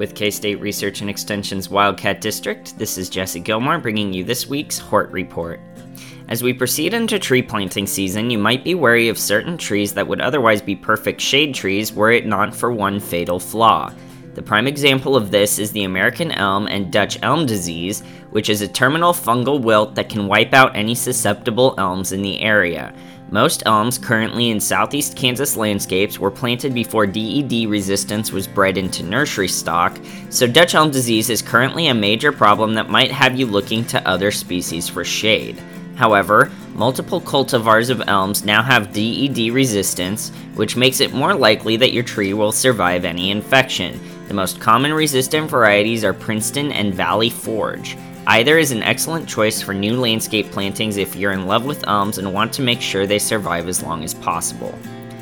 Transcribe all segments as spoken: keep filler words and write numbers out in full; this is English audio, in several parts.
With K-State Research and Extension's Wildcat District, this is Jesse Gilmore bringing you this week's Hort Report. As we proceed into tree planting season, you might be wary of certain trees that would otherwise be perfect shade trees were it not for one fatal flaw. The prime example of this is the American elm and Dutch elm disease, which is a terminal fungal wilt that can wipe out any susceptible elms in the area. Most elms currently in southeast Kansas landscapes were planted before D E D resistance was bred into nursery stock, so Dutch elm disease is currently a major problem that might have you looking to other species for shade. However, multiple cultivars of elms now have D E D resistance, which makes it more likely that your tree will survive any infection. The most common resistant varieties are Princeton and Valley Forge. Either is an excellent choice for new landscape plantings if you're in love with elms and want to make sure they survive as long as possible.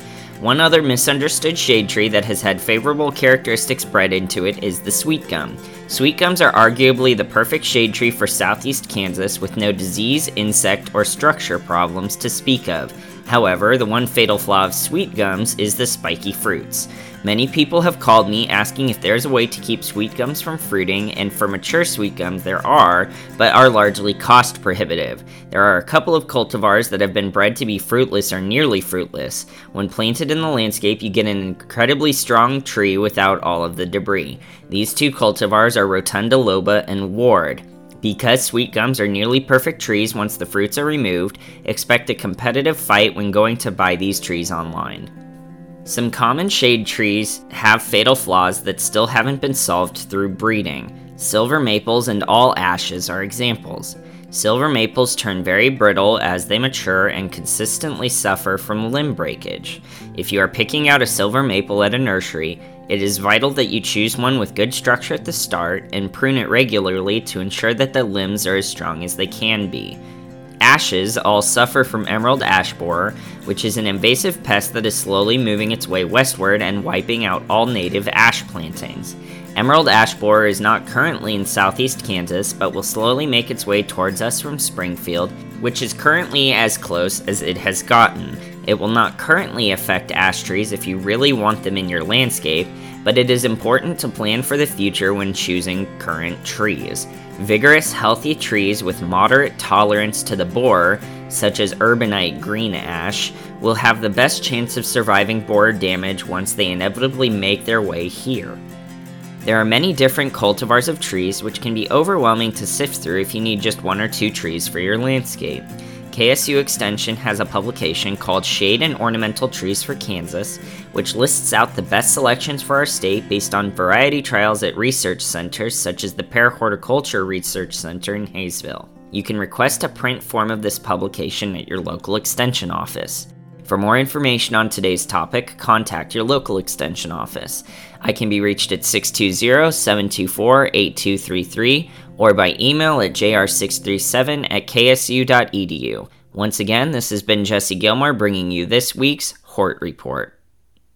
One other misunderstood shade tree that has had favorable characteristics bred into it is the sweet gum. Sweet gums are arguably the perfect shade tree for southeast Kansas with no disease, insect, or structure problems to speak of. However, the one fatal flaw of sweet gums is the spiky fruits. Many people have called me asking if there's a way to keep sweet gums from fruiting, and for mature sweet gums there are, but are largely cost prohibitive. There are a couple of cultivars that have been bred to be fruitless or nearly fruitless. When planted in the landscape, you get an incredibly strong tree without all of the debris. These two cultivars are Rotunda loba and Ward. Because sweet gums are nearly perfect trees once the fruits are removed, expect a competitive fight when going to buy these trees online. Some common shade trees have fatal flaws that still haven't been solved through breeding. Silver maples and all ashes are examples. Silver maples turn very brittle as they mature and consistently suffer from limb breakage. If you are picking out a silver maple at a nursery, it is vital that you choose one with good structure at the start and prune it regularly to ensure that the limbs are as strong as they can be. Ashes all suffer from emerald ash borer, which is an invasive pest that is slowly moving its way westward and wiping out all native ash plantings. Emerald ash borer is not currently in southeast Kansas, but will slowly make its way towards us from Springfield, which is currently as close as it has gotten. It will not currently affect ash trees if you really want them in your landscape, but it is important to plan for the future when choosing current trees. Vigorous, healthy trees with moderate tolerance to the borer, such as urbanite green ash, will have the best chance of surviving borer damage once they inevitably make their way here. There are many different cultivars of trees, which can be overwhelming to sift through if you need just one or two trees for your landscape. K S U Extension has a publication called Shade and Ornamental Trees for Kansas, which lists out the best selections for our state based on variety trials at research centers such as the Pear Horticulture Research Center in Hayesville. You can request a print form of this publication at your local extension office. For more information on today's topic, contact your local extension office. I can be reached at six two zero, seven two four, eight two three three or by email at j r six three seven at k s u dot e d u. Once again, this has been Jesse Gilmore bringing you this week's Hort Report.